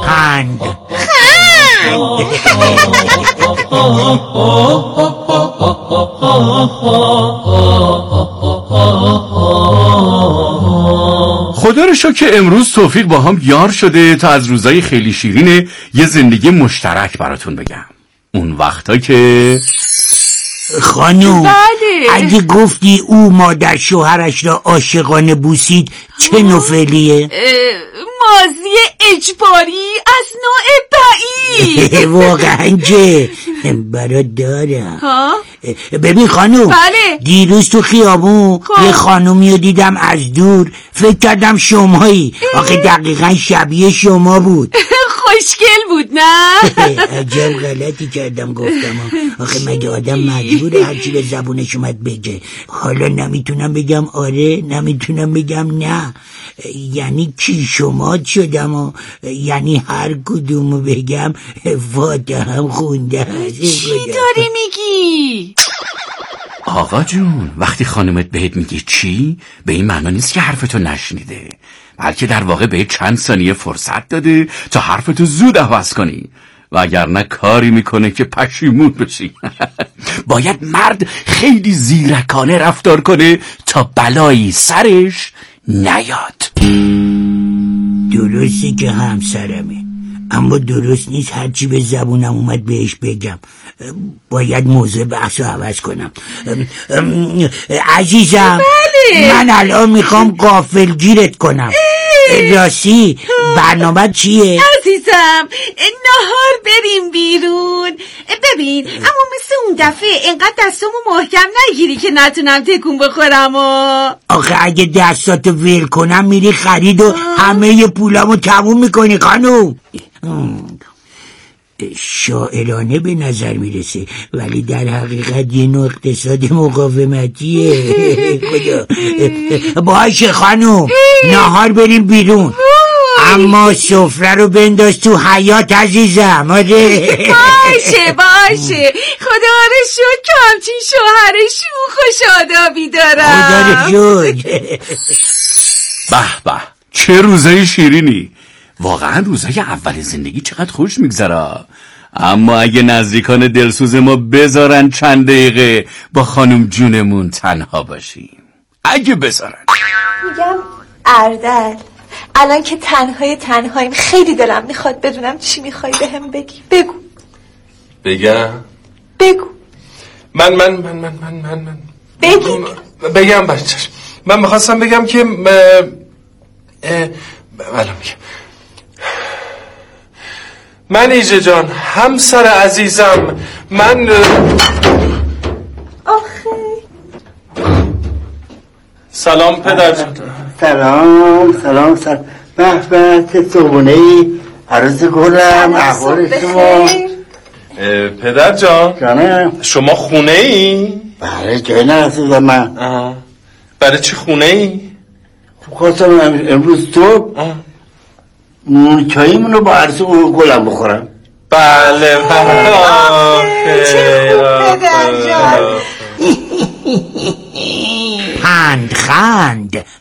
خند. خدا رو شکر که امروز توفیق با هم یار شده تا از روزای خیلی شیرین یه زندگی مشترک براتون بگم. اون وقتا که خانوم بله. اگه گفتی او مادر شوهرش را عاشقانه بوسید چه نوفلیه؟ ماضی اجباری از نوع بعید. واقعا که برات دارم. ها؟ ببین خانوم، بله. دیروز تو خیابون خب. یه خانومی رو دیدم از دور، فکر کردم شمایی. آخه دقیقا شبیه شما بود. خوشگل بود نه؟ عجب غلطی کردم گفتم. آخه مگه آدم مجبوره هرچی به زبونش اومد بگه؟ حالا نمیتونم بگم آره، نمیتونم بگم نه. یعنی کی شما شدم یعنی هر کدومو بگم فاتحه هم خونده. چی داری میگی؟ آقا جون، وقتی خانومت بهت میگه چی، به این معنا نیست که حرفتو نشنیده، بلکه در واقع به چند ثانیه فرصت داده تا حرفتو زود عوض کنی، و اگر نه کاری میکنه که پشیمون بشی. باید مرد خیلی زیرکانه رفتار کنه تا بلایی سرش نیاد. درسته که همسرمه، اما درست نیست هرچی به زبونم اومد بهش بگم. باید موضوع بحث رو عوض کنم. عزیزم، بله. من الان میخوام غافلگیرت کنم. راستی برنامه چیه؟ عزیزم نهار بریم بیرون. ببین اما مثل اون دفعه اینقدر دستامو محکم نگیری که نتونم تکون بخورم. آخه اگه دستاتو ول کنم میری خرید و همه پولامو تموم میکنی خانوم. شاعرانه به نظر میرسه ولی در حقیقت یه نوع اقتصاد مقاومتیه. خدا. باشه خانوم، نهار بریم بیرون، اما سفره رو بنداز تو حیاط عزیزم. آره باشه خدا رو شکر که همچین شوهر شوخ و شادابی دارم. خدا رو شکر. به به، چه روزای شیرینی. واقعا روزای اول زندگی چقدر خوش میگذره. اما اگه نزدیکان دلسوز ما بذارن چند دقیقه با خانم جونمون تنها باشیم، اگه بذارن. میگم اردل، الان که تنهاییم خیلی دلم میخواد بدونم چی میخوای بهم بگی. بگو. بگم؟ بگو. من بگم بچه. من میخواستم بگم که من ایجه جان، همسر عزیزم، من آخه سلام پدر جان. سلام به به، چه صبحونه‌ای، عروس گلم، احوال شما؟ پدر جان جانم، شما خونه ای؟ بله جای نرسیدم من. برای چی خونه ای؟ خواستم امروز صبح چاییمونو با عروس گلم بخورم. بله چه خوب پدر جان. خند.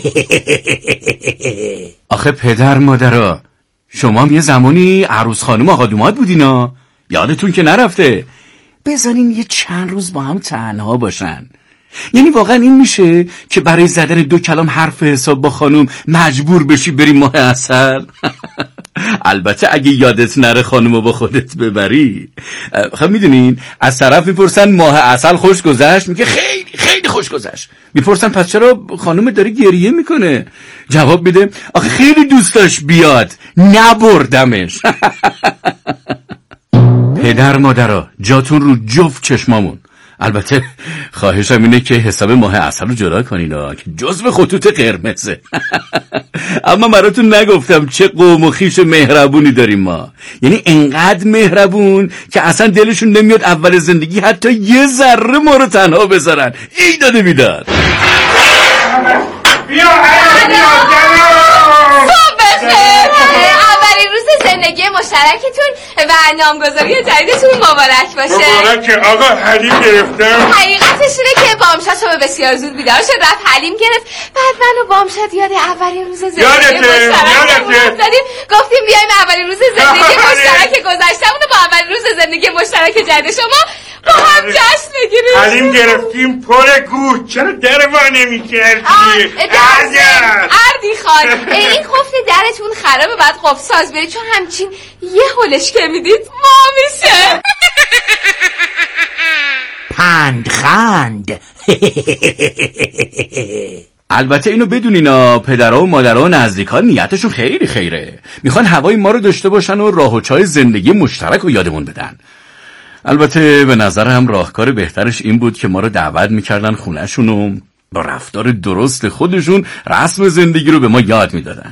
آخه پدر مادرها، شما هم یه زمانی عروس خانم آقا دوماد بودینا، یادتون که نرفته. بذارین یه چند روز با هم تنها باشن. یعنی واقعا این میشه که برای زدن 2 کلام حرف حساب با خانم مجبور بشی بری ماه عسل؟ البته اگه یادت نره خانمو با خودت ببری. خب میدونین از طرف میپرسن ماه عسل خوش گذشت، میگه خیلی خیلی خوش گذشت. میپرسن پس چرا خانم داره گریه میکنه؟ جواب میده آخه خیلی دوست داشت بیاد، نبردمش. پدر مادرها، جاتون رو جفت چشمامون. البته خواهشم اینه که حساب ماه عسل رو جدا کنین که جزو خطوط قرمزه. اما براتون نگفتم چه قوم و خویش مهربونی داریم ما. یعنی انقدر مهربون که اصلا دلشون نمیاد اول زندگی حتی یه ذره ما رو تنها بذارن. ای داده بیداد. صبح بخیر. اولین روز زندگی مشترک مشترکتون و نامگذاری جدیدتون مبارک باشه. مبارکه آقا. حلیم گرفتم. حقیقتش اینه که بامشد صبح بسیار زود بیدار شد رفت حلیم گرفت. بعد من و بامشد یاد اولین روز زندگی مشترک دادیم. گفتیم بیایم اولین روز زندگی مشترک گذشتمون و با اولین روز زندگی مشترک جدید شما با هم جشن بگیریم. حلیم گرفتیم پر گوش. چرا در وا نمی‌کردی؟ اردی خان این قفل درتون خرابه بعد قفل ساز برید چون همچین یه هلش که میدید وا میشه. پندخند. البته اینو بدونینا پدرها و مادرها و نزدیکان نیتشون خیلی خیره. میخوان هوای ما رو داشته باشن و راه و چای زندگی مشترک رو یادمون بدن. البته به نظرم راهکار بهترش این بود که ما رو دعوت میکردن خونهشون و با رفتار درست خودشون رسم زندگی رو به ما یاد میدادن.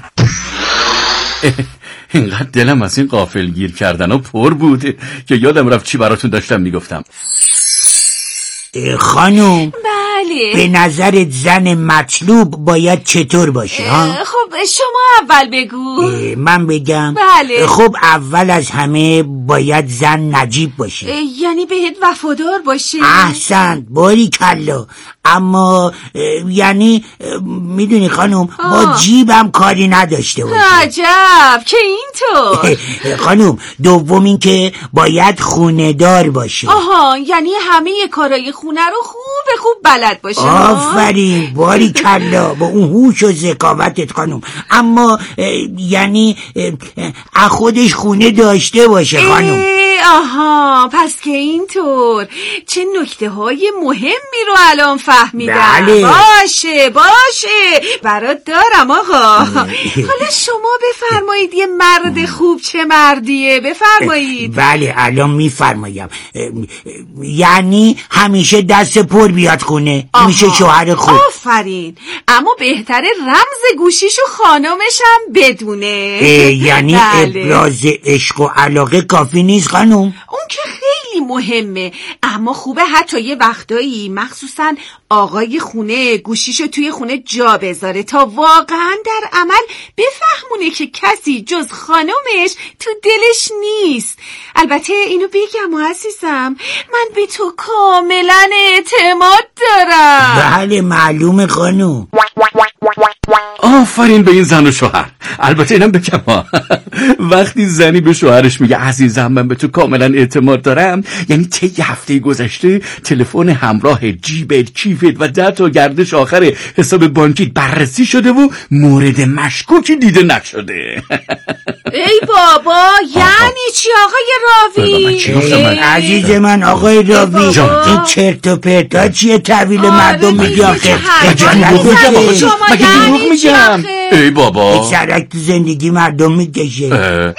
اینقدر دلم از این غافلگیر کردن و پر بود که یادم رفت چی براتون داشتم میگفتم. خانم بله به نظرت زن مطلوب باید چطور باشه ها؟ خب شما اول بگو. من بگم؟ بله. خب اول از همه باید زن نجیب باشه. یعنی بهت وفادار باشه. احسنت باریکلا. اما یعنی میدونی خانم با جیبم کاری نداشته باشه. عجب که اینطور. خانم دوم این که باید خونه دار باشه. آها یعنی همه کارای خونه رو خوب بلد باشه. آفرین باریکلا با اون هوش و ذکاوتت خانم. اما یعنی خودش خونه داشته باشه خانم. آها پس که اینطور. چه نکته های مهمی رو الان فهمیدم. بله. باشه برات دارم آقا. حالا شما بفرمایید یه مرد خوب چه مردیه بفرمایید. بله الان میفرمایم. یعنی همیشه دست پر بیاد خونه. میشه شوهر خوب. آفرین. اما بهتره رمز گوشیشو خانمشم بدونه. یعنی ابراز عشق و علاقه کافی نیست خانم؟ اون که خیلی مهمه اما خوبه حتی یه وقتایی مخصوصا آقای خونه گوشیشو توی خونه جا بذاره تا واقعا در عمل بفهمونه که کسی جز خانمش تو دلش نیست. البته اینو بگم عزیزم من به تو کاملا اعتماد دارم. بله معلومه خانم. آفرین به این زن و شوهر. البته اینم بگم وقتی زنی به شوهرش میگه عزیزم من به تو کاملا اعتماد دارم یعنی طی هفته گذشته تلفن همراه جیبت کیفت و 10 تا گردش آخر حساب بانکیت بررسی شده و مورد مشکوکی دیده نشده. ای بابا یعنی چی آقای راوی؟ عزیز من آقای راوی این چرت و پرتا چیه تحویل مردم میگی آخه؟ مگه دروغ میگم؟ ای بابا سرک تو زندگی مردم میکشه.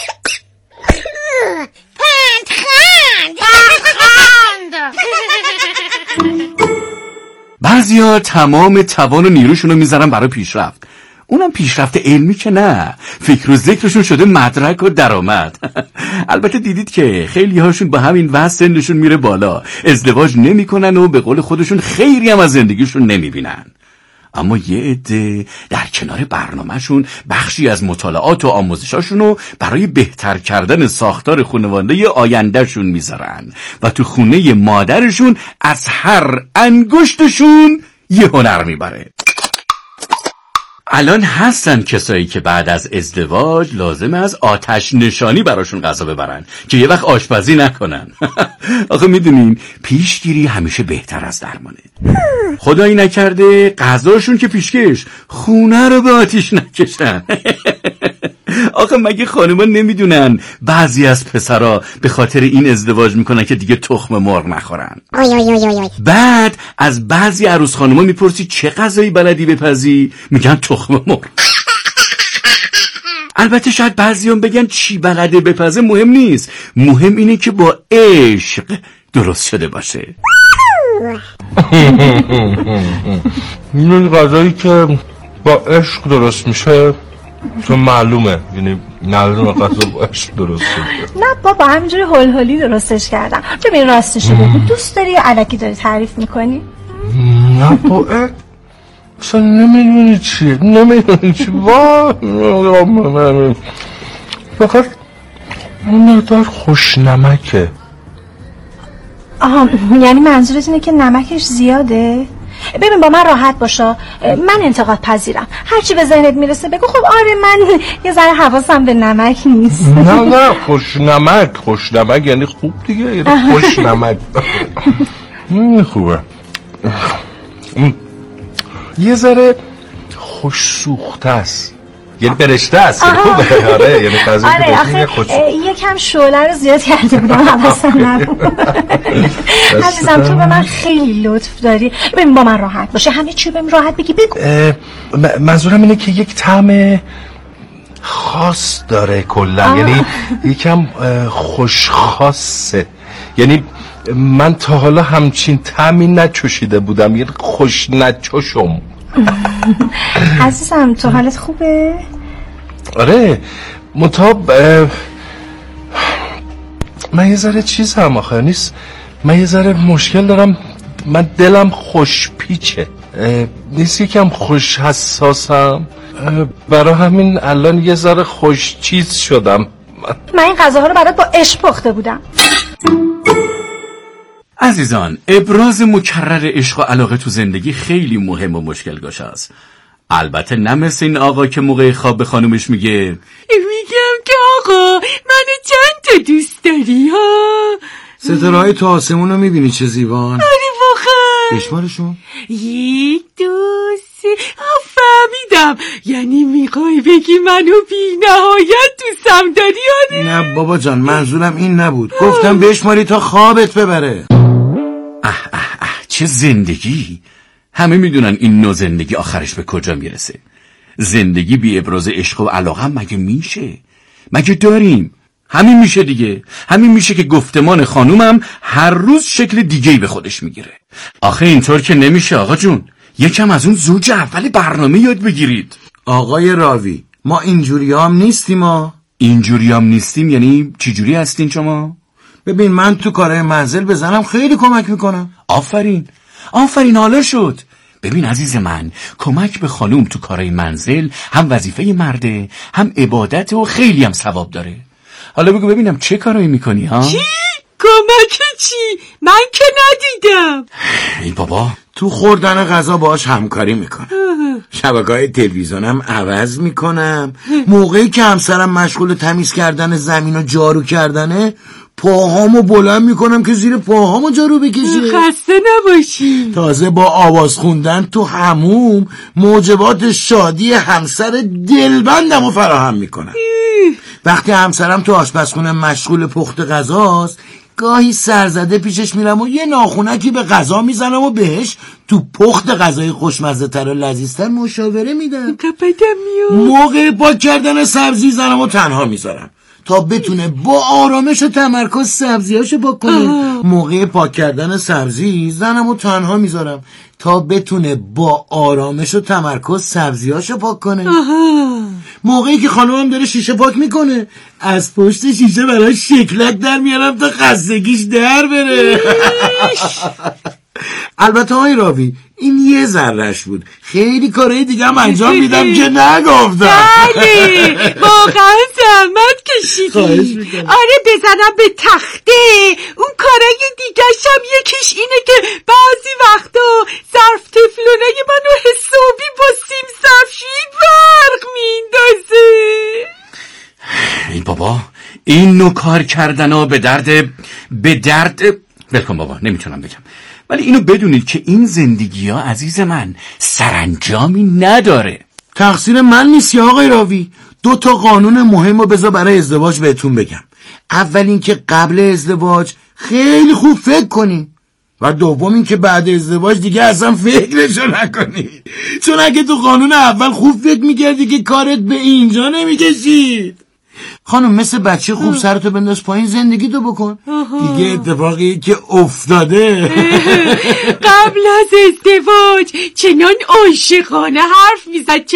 بعضیا تمام توان و نیروشون رو میذارن برای پیشرفت. اونم پیشرفت علمی که نه، فکر و ذکرشون شده مدرک و درآمد. البته دیدید که خیلی هاشون با همین وضع سنشون میره بالا، ازدواج نمیکنن و به قول خودشون خیری هم از زندگیشون نمیبینن. اما یه عده در کنار برنامهشون بخشی از مطالعات و آموزشاشونو برای بهتر کردن ساختار خانواده آیندهشون میذارن و تو خونه مادرشون از هر انگشتشون یه هنر میبره. الان هستن کسایی که بعد از ازدواج لازمه از آتش نشانی براشون غذا ببرن که یه وقت آشپزی نکنن. آخه میدونین پیشگیری همیشه بهتر از درمانه. خدایی نکرده غذاشون که پیشکش خونه رو به آتیش نکشن. آخه مگه خانوما نمیدونن بعضی از پسرا به خاطر این ازدواج میکنن که دیگه تخم مرغ نخورن. بعد از بعضی عروس خانوما میپرسی چه غذایی بلدی بپزی؟ میگن تخم مرغ. البته شاید بعضیام بگن چی بلده بپزه مهم نیست، مهم اینه که با عشق درست شده باشه. این غذایی که با عشق درست میشه تو معلومه، یعنی معلومه غذا با عشق درست شده. نه بابا همینجوری هول هولی درستش کردم. ببین راستش بگو دوست داری یا الکی داری تعریف میکنی؟ نه با اصلا نمیدونی چیه، نمیدونی چی. فقط اون مقدار خوشنمکه. آها، یعنی منظورت اینه که نمکش زیاده؟ ببین با من راحت باشا، من انتقاد پذیرم. هرچی به ذهنت میرسه بگو. خب آره من یه ذره حواسم به نمک نیست. نه خوشنمک یعنی خوب دیگه، یعنی خوشنمک. خوبه. یه ذره خوش سوخته است، یعنی برشته است. خوبه. آره یعنی غذایی که بهش خوش. یکم شعله رو زیاد کرده بودم، حواسم نبود. عزیزم تو به من خیلی لطف داری. ببین با من راحت باشه، همه چی بهم راحت بگی بگو. منظورم اینه که یک طعم خاص داره کلا، یعنی یکم خوشخاصه. یعنی من تا حالا همچین طعمی نچشیده بودم، یعنی خوش نچشم. عزیزم تو حالت خوبه؟ آره مطاب من یه ذره چیز هم آخه نیست، من یه ذره مشکل دارم. من دلم خوش پیچه نیست، یکم خوش حساسم، برای همین الان یه ذره خوش چیز شدم. من این غذاها رو برات با عشق پخته بودم. عزیزان، ابراز مکرر عشق و علاقه تو زندگی خیلی مهم و مشکل گشا است. البته نه مثل این آقا که موقع خواب به خانومش میگم که آقا منو چند تا دوست داری ها. ستاره‌های تو آسمون رو میبینی چه زیبان؟ آره واقعا. بشمارشون 1 2 3. فهمیدم، یعنی میخوای بگی منو بی نهایت دوستم داری؟ آره نه بابا جان، منظورم این نبود. گفتم بشماری تا خوابت ببره. چه زندگی. همه میدونن این نوع زندگی آخرش به کجا میرسه. زندگی بی ابراز عشق و علاقه مگه میشه؟ مگه داریم؟ همین میشه دیگه. همین میشه که گفتمان خانومم هر روز شکل دیگه‌ای به خودش میگیره. آخه اینطور که نمیشه آقا جون. یکم از اون زوج اول برنامه یاد بگیرید. آقای راوی، ما اینجوری هم نیستیم. اینجوری هم نیستیم یعنی چی جوری هستین شما؟ ببین من تو کارهای منزل به زنم خیلی کمک میکنم. آفرین حالا شد. ببین عزیز من، کمک به خانوم تو کارهای منزل هم وظیفه مرده، هم عبادت و خیلی هم ثواب داره. حالا بگو ببینم چه کارایی میکنی ها؟ چی؟ کمک چی؟ من که ندیدم. ای بابا، تو خوردن غذا باهاش همکاری میکنم. شبکه‌های تلویزیونم عوض میکنم. موقعی که همسرم مشغول تمیز کردن زمین و جارو کردنه، پاهامو بلند میکنم که زیر پاهامو جارو بکشه. خسته نباشی. تازه با آواز خوندن تو حموم موجبات شادی همسر دلبندمو فراهم میکنم. وقتی همسرم تو آشپزخونه مشغول پخت غذاست، گاهی سرزده پیشش میرم و یه ناخونکی به غذا میزنم و بهش تو پخت غذای خوشمزه تر و لذیذتر مشاوره میدم. موقع پاک کردن سبزی زنم و تنها میذارم تا بتونه با آرامش و تمرکز سبزیاشو پاک کنه. موقع پاک کردن سبزی زنم و تنها میذارم تا بتونه با آرامش و تمرکز سبزیاشو پاک کنه. موقعی که خانومم داره شیشه پاک میکنه، از پشت شیشه برای شکلک در میارم تا خستگیش در بره. البته های راوی، این یه ذرهش بود. خیلی کارهای دیگه هم انجام میدم که نگفتم. بله واقعا زحمت کشیدی. آره بزنم به تخته. اون کارهای دیگه‌ش هم یکیش اینه که بعضی وقتا ظرف تفلونای منو حسابی با سیم سفید برق میندازه. ای بابا، این نوع کار کردن ها به درد بلکن بابا، نمیتونم بگم. ولی اینو بدونید که این زندگی ها عزیز من سرانجامی نداره. تقصیر من نیست یا آقای راوی. 2 قانون مهم رو بذار برای ازدواج بهتون بگم. اول این که قبل ازدواج خیلی خوب فکر کنی، و دوم این که بعد ازدواج دیگه اصلا فکرشو نکنی. چون اگه تو قانون اول خوب فکر میکردی که کارت به اینجا نمیکشید. خانم مثل بچه خوب سرتو بنداز پایین، زندگی تو بکن. دیگه اتفاقی که افتاده قبل از ازدواج چنان عاشقانه حرف میزد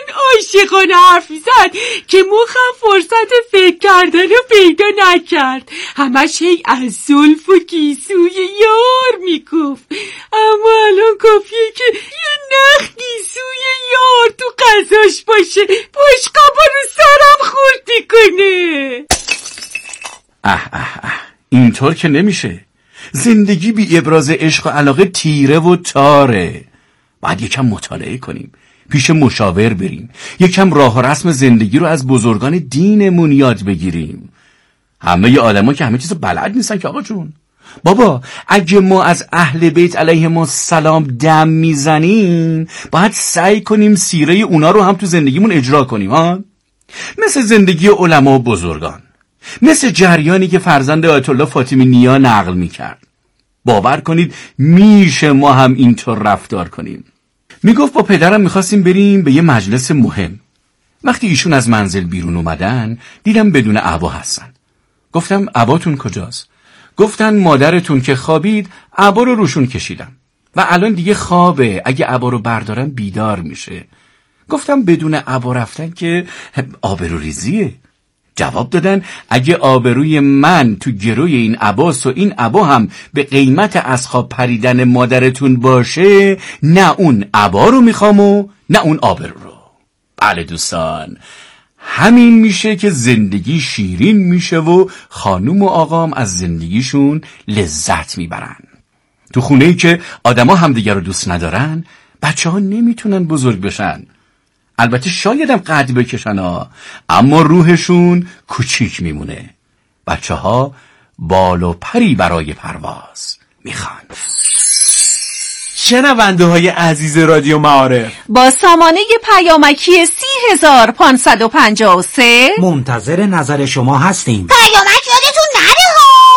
که مخم فرصت فکر کردن رو پیدا نکرد. همش هی از زلف و گیسوی یار میگفت. اما الان کافیه که یه نخ گیسوی یار تو قضاش باشه، بشقابا رو سرم خورد میکنه. اینطور که نمیشه. زندگی بی ابراز عشق و علاقه تیره و تاره. باید یکم مطالعه کنیم، پیش مشاور بریم، یکم راه و رسم زندگی رو از بزرگان دینمون یاد بگیریم. همه ی آدما که همه چیز بلد نیستن که آقا جون. بابا اگه ما از اهل بیت علیهم السلام دم میزنیم، باید سعی کنیم سیره اونا رو هم تو زندگیمون اجرا کنیم ها. مثل زندگی علما و بزرگان، مثل جریانی که فرزند آیت الله فاطمی نیا نقل میکرد. باور کنید میشه ما هم اینطور رفتار کنیم. میگفت با پدرم میخواستیم بریم به یه مجلس مهم. وقتی ایشون از منزل بیرون اومدن دیدم بدون عبا هستن. گفتم عباتون کجاست؟ گفتن مادرتون که خوابید عبا رو روشون کشیدم و الان دیگه خوابه، اگه عبا رو بردارم بیدار میشه. گفتم بدون عبا رفتن که آبروریزیه. جواب دادن اگه آبروی من تو گروی این عباس و این عبا هم به قیمت از خواب پریدن مادرتون باشه، نه اون عبا رو میخوام و نه اون آبرو رو. بله دوستان، همین میشه که زندگی شیرین میشه و خانوم و آقام از زندگیشون لذت میبرن. تو خونه‌ای که آدما همدیگر رو دوست ندارن، بچه‌ها نمیتونن بزرگ بشن. البته شایدم قد بکشن ها، اما روحشون کوچیک میمونه. بچه‌ها بال و پری برای پرواز میخوان. شنونده های عزیز رادیو معارف، با سامانه پیامکی 30553 منتظر نظر شما هستیم. پیامک یادتون نره ها.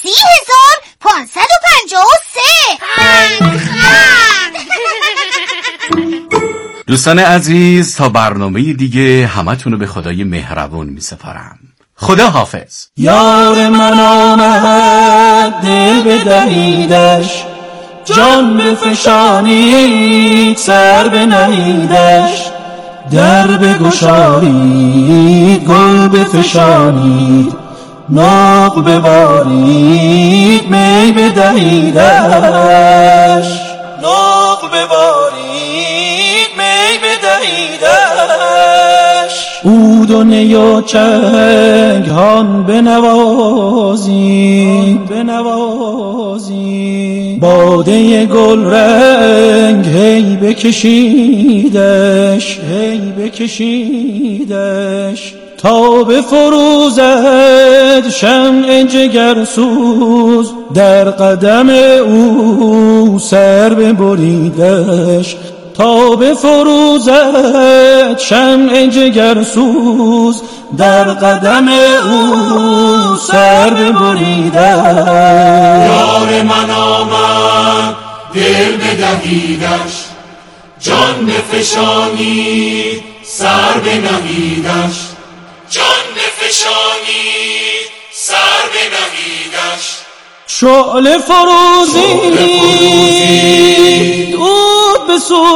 30553 دوستان عزیز، تا برنامه دیگه همتون رو به خدای مهربون میسپارم. خدا حافظ. یار من آمد دل بدهیدش، جان بفشانید سر بنهیدش، در بگشایید گل بفشانید، ناق ببارید می بدهیدش، ناق ببارید می بدهیدش. عود و نی و چنگ هان بنوازید، باده گل رنگ هی بکشیدش، تا بفروزد شمع جگرسوز، در قدم او سر ببریدش، تا بفروزد شمع جگرسوز، در قدم او سر ببریدش. یار من آمد دل بدهیدش، جان بفشانید سر بنهیدش، جان بفشانید سر بنهیدش. شعله فروزید عود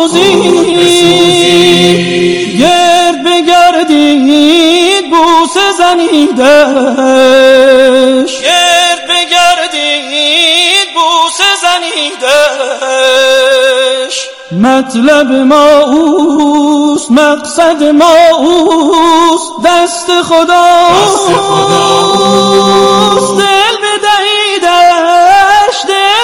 بسوزید، گرد بگردید بوسه زنیدش، گرد بگردید بوسه زنیدش. مطلب ما اوست مقصد ما اوست، دست خداست دل بدهیدش، دل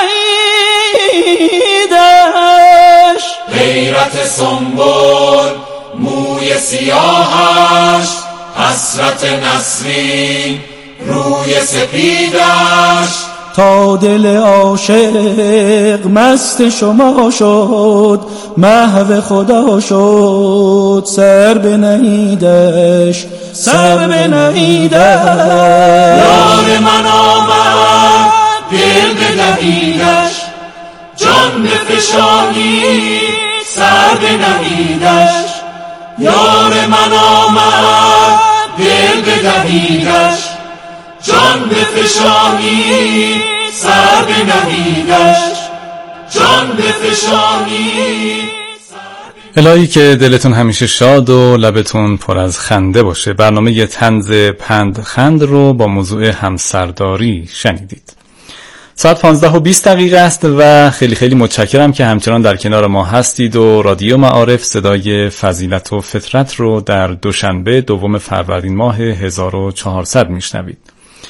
بدهیدش. غیرت سنبل موی سیاهش، حسرت نسرین روی سپیدش. تا دل عاشق مست شما شد، محو خدا شد، سر بنهیدش، سر بنهیدش. یار من آمد دل بدهیدش، جان بفشانید سر بنهیدش. یار من آمد دل بدهیدش، جان بفشانید سر بنهیدش، جان بفشانید. الهی که دلتون همیشه شاد و لبتون پر از خنده باشه. برنامه یه طنز پندخند رو با موضوع همسرداری شنیدید. ساعت 15:20 است و خیلی خیلی متشکرم که همچنان در کنار ما هستید و رادیو معارف صدای فضیلت و فطرت رو در دوشنبه 2 فروردین ماه 1400 میشنوید.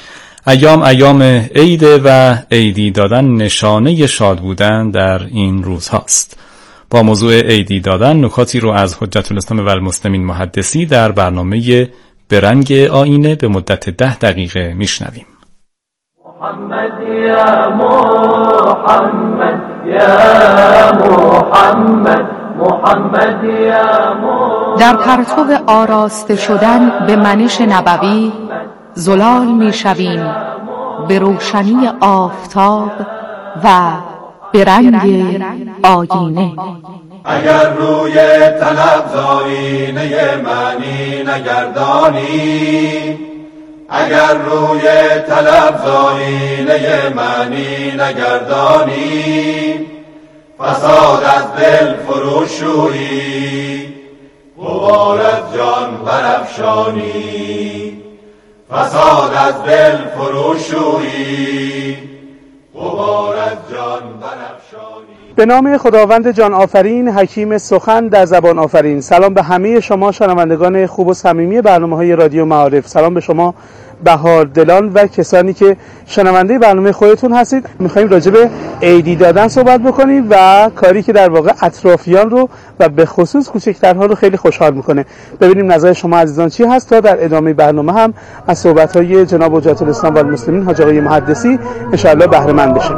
ایام عید و عیدی دادن نشانه شاد بودن در این روزهاست. با موضوع عیدی دادن نکاتی رو از حجت الاسلام و المسلمین محدثی در برنامه برنگ آینه به مدت 10 دقیقه میشنویم. محمد یا محمد یا محمد محمد یا محمد. در پرتو آراسته شدن به منش نبوی زلال میشویم به روشنی آفتاب و به رنگ آینه. اگر روی طلب زاینه معنی نگردانی، اگر روی طلب زاینه معنی نگردانی، فساد از دل فروشویی غبار از جان برافشانی، فساد از دل فروشویی غبار از جان برافشانی. به نام خداوند جان آفرین، حکیم سخن در زبان آفرین. سلام به همه شما شنوندگان خوب و صمیمی برنامه‌های رادیو معارف. سلام به شما بهاردلان و کسانی که شنونده برنامه خودتون هستید. می‌خوایم راجع به عیدی دادن صحبت بکنیم و کاری که در واقع اطرافیان رو و به خصوص کوچکترها رو خیلی خوشحال می‌کنه. ببینیم نظر شما عزیزان چی هست تا در ادامه برنامه هم از صحبت‌های جناب حجت الاسلام و المسلمین حاج آقای محدثی ان شاءالله بهره مند بشیم.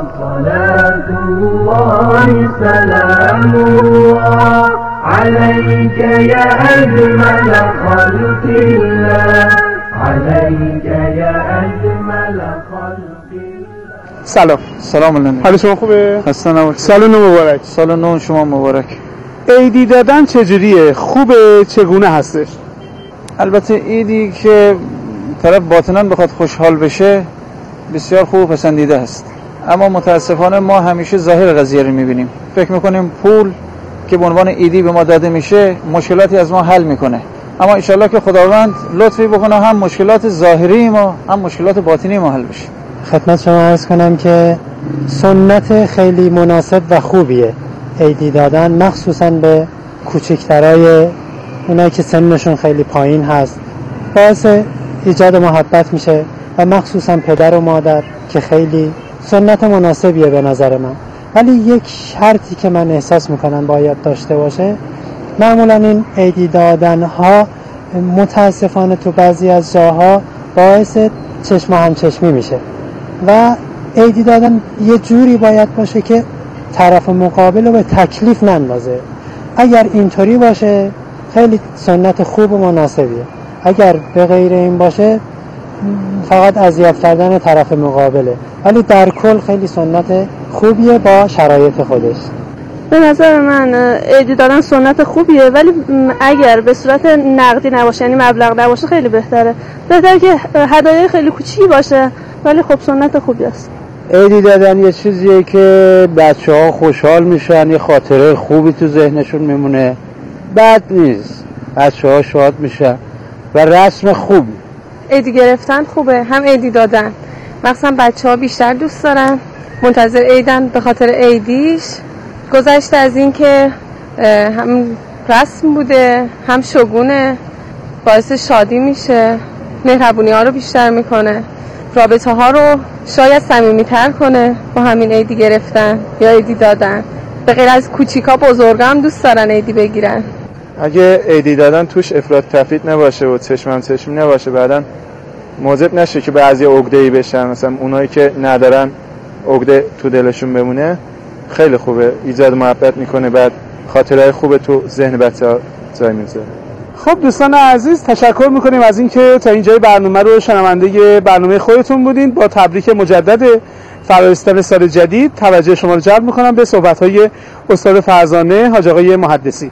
عليك يا أجمل خلق الله، عليك يا أجمل خلق الله. سلام علیکم. حال شما خوبه؟ خسته نباشید. سال نو مبارک. سال نو شما مبارک. عیدی دادن چجوریه؟ خوبه؟ چگونه هستش؟ البته عیدی که طرف باطناً بخواد خوشحال بشه بسیار خوب و پسندیده است، اما متاسفانه ما همیشه ظاهر قضیه رو می‌بینیم. فکر می‌کنیم پول که به عنوان عیدی به ما داده میشه مشکلاتی از ما حل میکنه، اما انشالله که خداوند لطفی بکنه هم مشکلات ظاهری ما هم مشکلات باطنی ما حل بشه. خدمت شما عرض کنم که سنت خیلی مناسب و خوبیه عیدی دادن، مخصوصا به کوچکترای اونایی که سنشون خیلی پایین هست، باعث ایجاد محبت میشه و مخصوصا پدر و مادر که خیلی سنت مناسبیه به نظر من. ولی یک شرطی که من احساس میکنم باید داشته باشه، معمولا این عیدی دادن ها متاسفانه تو بعضی از جاها باعث چشم همچشمی میشه و عیدی دادن یه جوری باید باشه که طرف مقابل رو به تکلیف نندازه. اگر اینطوری باشه خیلی سنت خوب و مناسبیه، اگر به غیر این باشه فقط اذیت کردن طرف مقابله، ولی در کل خیلی سنت خوبیه با شرایط خودش. به نظر من عیدی دادن سنت خوبیه، ولی اگر به صورت نقدی نباشه، یعنی مبلغ نباشه، خیلی بهتره که هدایای خیلی کوچیکی باشه، ولی خب سنت خوبی است. عیدی دادن یه چیزیه که بچه‌ها خوشحال میشن، یه خاطره خوبی تو ذهنشون میمونه، بد نیست، بچه‌ها شاد میشن و رسم خوبی. عیدی گرفتن خوبه، هم عیدی دادن. مثلا بچه‌ها بیشتر دوست دارن، منتظر عیدن به خاطر عیدیش. گذشته از این که هم رسم بوده هم شگونه، باعث شادی میشه، مهربونی ها رو بیشتر میکنه، رابطه ها رو شاید صمیمی‌تر کنه با همین عیدی گرفتن یا عیدی دادن. به غیر از کوچیکا بزرگا هم دوست دارن عیدی بگیرن. اگه عیدی دادن توش افراط تفریط نباشه و چشمی نباشه، بعدن موجب نشه که بعضی عقده‌ای بشن، مثلا اونایی که ندارن عقده تو دلشون بمونه. خیلی خوبه، ایجاد محبت میکنه، بعد خاطرهای خوبه تو ذهن بچه‌ها جای میذاره. خب دوستان عزیز، تشکر میکنیم از اینکه تا اینجای برنامه رو شنونده برنامه خودتون بودین. با تبریک مجدد فرارسیدن سال جدید توجه شما رو جلب میکنم به صحبت‌های استاد فرزانه حاج آقای محدثی.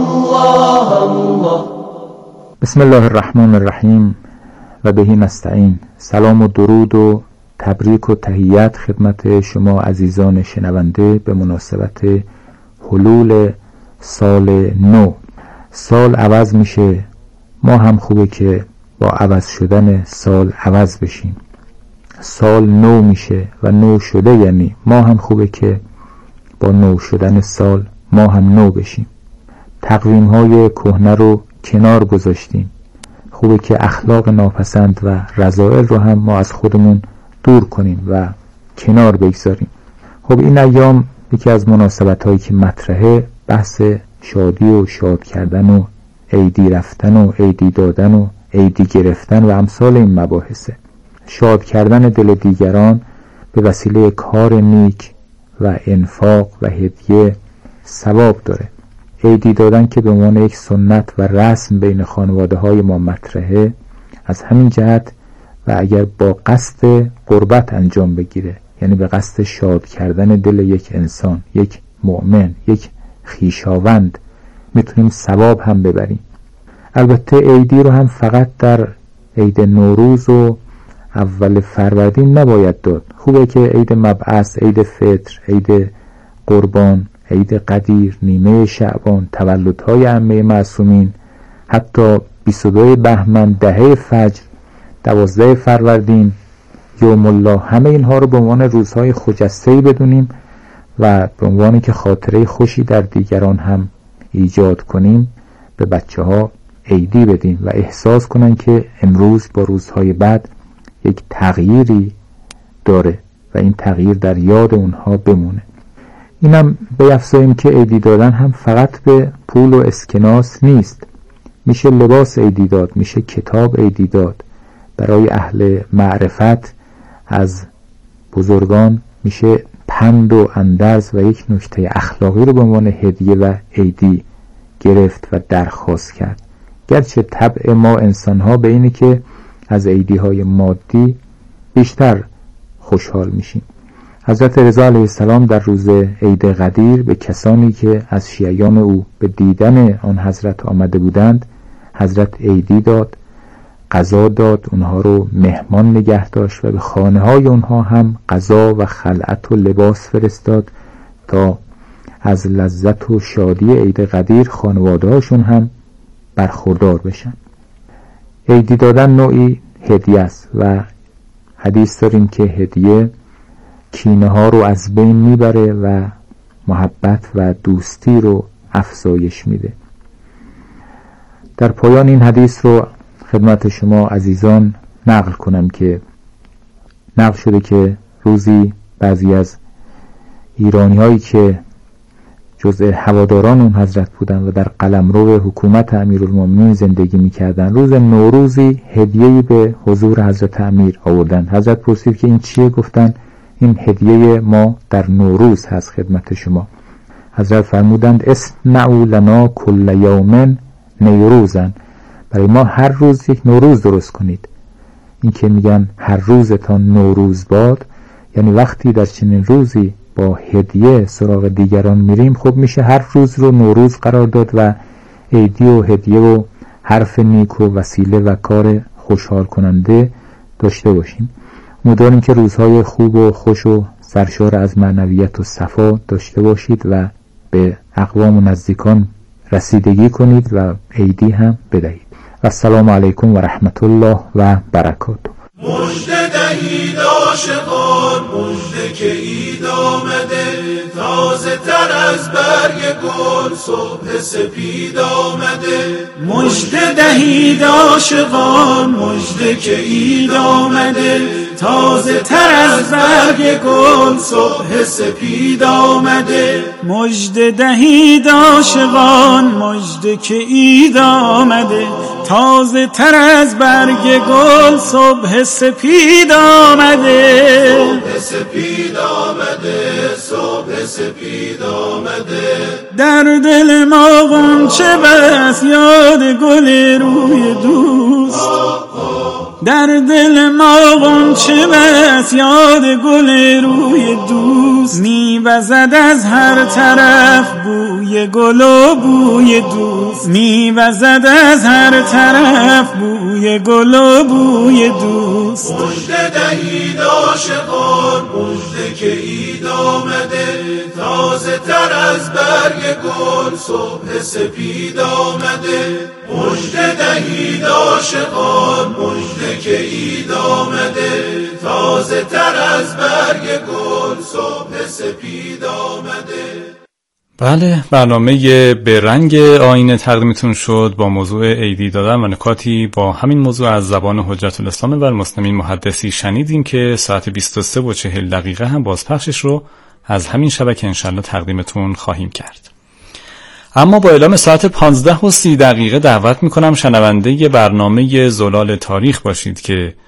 بسم الله الرحمن الرحیم و بهی نستعین. سلام و درود و تبریک و تحیت خدمت شما عزیزان شنونده به مناسبت حلول سال نو. سال عوض میشه، ما هم خوبه که با عوض شدن سال عوض بشیم. سال نو میشه و نو شده، یعنی ما هم خوبه که با نو شدن سال ما هم نو بشیم. تقویم های کهنه رو کنار گذاشتیم، خوبه که اخلاق ناپسند و رذائل رو هم ما از خودمون دور کنیم و کنار بگذاریم. خب این ایام یکی از مناسبت هایی که مطرحه بحث شادی و شاد کردن و عیدی رفتن و عیدی دادن و عیدی گرفتن و امثال این مباحثه. شاد کردن دل دیگران به وسیله کار نیک و انفاق و هدیه ثواب داره. عیدی دادن که به عنوان یک سنت و رسم بین خانواده های ما مطرحه، از همین جهت و اگر با قصد قربت انجام بگیره، یعنی به قصد شاد کردن دل یک انسان، یک مؤمن، یک خویشاوند، میتونیم ثواب هم ببریم. البته عیدی رو هم فقط در عید نوروز و اول فروردین نباید داد. خوبه که عید مبعث، عید فطر، عید قربان، عید قدیر، نیمه شعبان، تولدهای عمه معصومین، حتی 22 بهمن، 10 فجر، 12 فروردین، یوم الله، همه اینها رو به عنوان روزهای خجسته‌ای بدونیم و به عنوانی که خاطره خوشی در دیگران هم ایجاد کنیم، به بچه ها عیدی بدیم و احساس کنن که امروز با روزهای بعد یک تغییری داره و این تغییر در یاد اونها بمونه. اینم بیفزاییم که عیدی دادن هم فقط به پول و اسکناس نیست. میشه لباس عیدی داد، میشه کتاب عیدی داد. برای اهل معرفت از بزرگان میشه پند و اندرز و یک نکته اخلاقی رو به عنوان هدیه و عیدی گرفت و درخواست کرد. گرچه طبع ما انسان‌ها به اینه که از عیدی‌های مادی بیشتر خوشحال میشیم. حضرت رضا علیه السلام در روز عید قدیر به کسانی که از شیعیان او به دیدن آن حضرت آمده بودند، حضرت عیدی داد، غذا داد، اونها رو مهمان نگه داشت و به خانه های اونها هم غذا و خلعت و لباس فرستاد تا از لذت و شادی عید قدیر خانواده هاشون هم برخوردار بشن. عیدی دادن نوعی هدیه است و حدیث داریم که هدیه کینه ها رو از بین میبره و محبت و دوستی رو افزایش میده. در پایان این حدیث رو خدمت شما عزیزان نقل کنم که نقل شده که روزی بعضی از ایرانی هایی که جزء هواداران اون حضرت بودن و در قلمرو حکومت امیرالمومنین زندگی میکردن، روز نوروزی هدیه‌ای به حضور حضرت امیر آوردن. حضرت پرسید که این چیه؟ گفتن این هدیه ما در نوروز هست خدمت شما. حضرت فرمودند اصنعوا لنا کل یوم نیروزا، برای ما هر روز یک نوروز درست کنید. این که میگن هر روزتان نوروز باد، یعنی وقتی در چنین روزی با هدیه سراغ دیگران میریم، خب میشه هر روز رو نوروز قرار داد و عیدی و هدیه و حرف نیک و وسیله و کار خوشحال کننده داشته باشیم. امیدواریم که روزهای خوب و خوش و سرشار از معنویت و صفا داشته باشید و به اقوام و نزدیکان رسیدگی کنید و عیدی هم بدهید. السلام علیکم و رحمت الله و برکاته. مژده دهید عاشقان، مژده که عید آمده، تازه تر از برگ گل صبح سپید آمده. مژده دهید عاشقان، مژده که عید آمده، تازه تر از برگ گل صبح سپید آمده. مژده دهید عاشقان، مژده که عید آمده، تازه تر از برگ گل صبح سپید آمده. صبح سپید آمده، صبح سپید آمده. در دل ما غنچه بس یاد گل روی دوست، در دل ما غنچه بس یاد گل روی دوست. میوزد از هر طرف بوی گل و بوی دوست، میوزد از هر طرف بوی گل و بوی دوست. مژده دهید عاشقان، مژده که عید آمده، تازه تر از برگ گل صبح سپید آمده. مژده دهید عاشقان، مژده که عید آمده، تازه تر از برگ گل صبح سپید آمده. بله، برنامه به رنگ آینه تقدیمتون شد با موضوع عیدی دادن و نکاتی با همین موضوع از زبان حجت الاسلام و المسلمین محدثی شنیدیم که ساعت 23:40 هم بازپخشش رو از همین شبکه انشالله تقدیمتون خواهیم کرد. اما با اعلام ساعت 15:30 دعوت میکنم شنونده برنامه زلال تاریخ باشید که